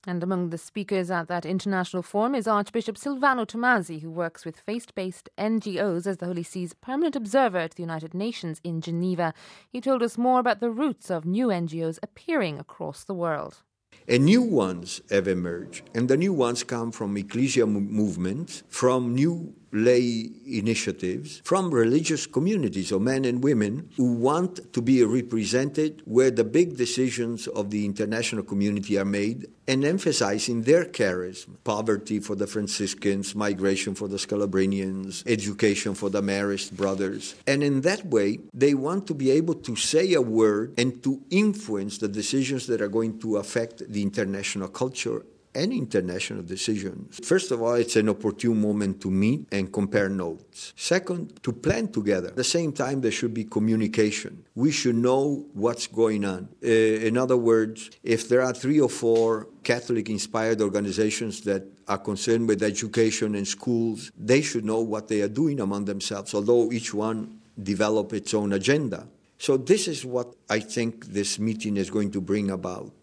And among the speakers at that international forum is Archbishop Silvano Tomasi, who works with faith-based NGOs as the Holy See's permanent observer at the United Nations in Geneva. He told us more about the roots of new NGOs appearing across the world. And new ones have emerged, and the new ones come from ecclesia movements, from new lay initiatives, from religious communities of men and women who want to be represented where the big decisions of the international community are made, and emphasizing their charism: poverty for the Franciscans, migration for the Scalabrinians, education for the Marist brothers. And in that way, they want to be able to say a word and to influence the decisions that are going to affect the international culture and international decisions. First of all, it's an opportune moment to meet and compare notes. Second, to plan together. At the same time, there should be communication. We should know what's going on. In other words, if there are 3 or 4 Catholic-inspired organizations that are concerned with education in schools, they should know what they are doing among themselves, although each one develop its own agenda. So this is what I think this meeting is going to bring about.